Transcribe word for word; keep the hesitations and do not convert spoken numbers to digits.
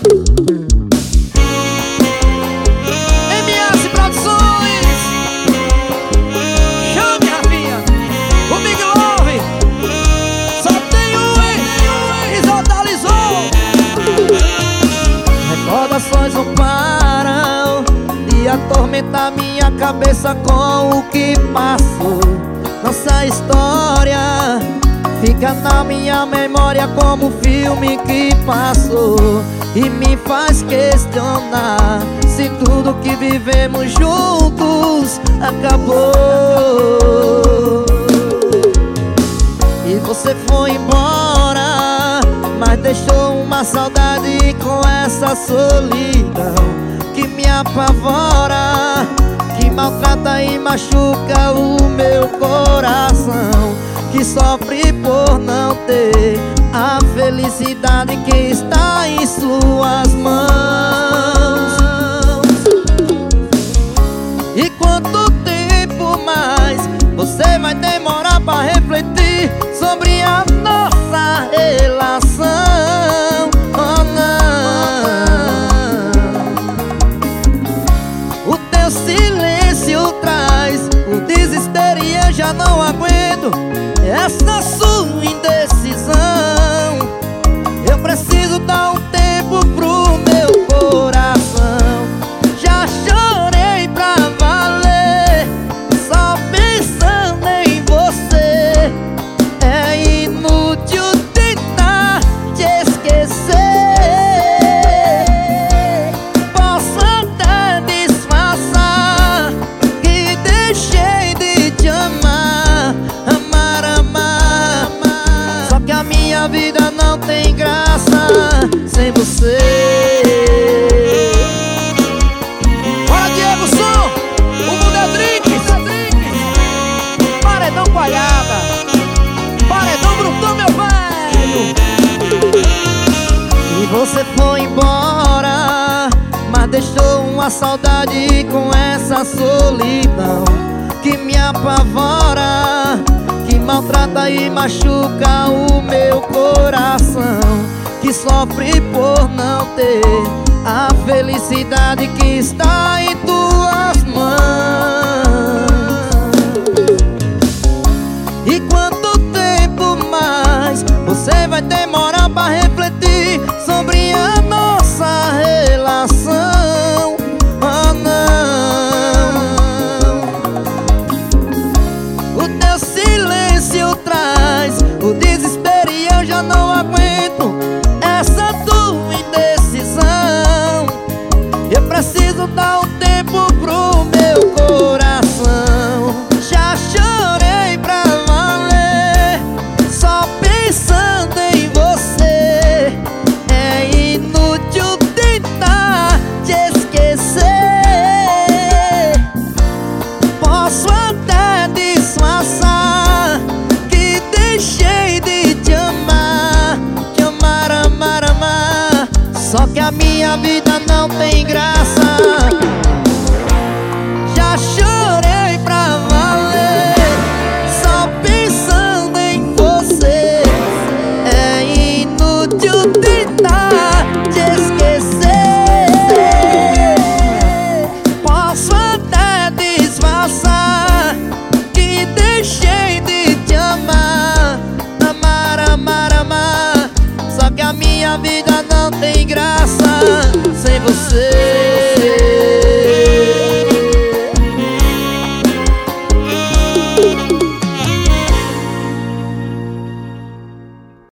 M S Produções, chame Rafinha, o Big Love. Só tem um, hein? Exotalizou. Recordações não param de atormentar minha cabeça com o que passou. Nossa história fica na minha memória como um filme que passou e me faz questionar se tudo que vivemos juntos acabou. E você foi embora, mas deixou uma saudade com essa solidão que me apavora, que maltrata e machuca o meu coração, que sofre por não ter a felicidade que está em suas mãos. E quanto tempo mais você vai demorar pra refletir sobre a nossa relação? Oh não, o teu silêncio traz o desespero e eu já não aguento essa sua indecisão. Eu preciso dar um tempo pro meu coração. Já chorei pra valer, só pensando em você. É inútil tentar te esquecer. Posso até disfarçar que deixei de te amar, amar, amar, amar. Só que a minha vida não tem graça sem você. Bora, Diego Som, o mundo é drinks. Paredão Coalhada, paredão Brutão, meu velho. E você foi embora, mas deixou uma saudade com essa solidão que me apavora, que maltrata e machuca o meu coração, que sofre por não ter a felicidade que está em tuas mãos. E quanto tempo mais você vai demorar pra refletir sobre a nossa relação? Oh não, o teu silêncio traz o desespero e eu já não aguento essa tua indecisão. Eu preciso dar um tempo pro meu coração. Já chorei pra valer, só pensando em você. É inútil tentar te esquecer. Posso até disfarçar que deixei de te amar, te amar, amar, amar. Só que a minha vida não tem graça. Já chorei pra valer, só pensando em você. É inútil tentar te esquecer. Posso até disfarçar que deixei de te amar, amar, amar, amar. Só que a minha vida não tem graça sem você.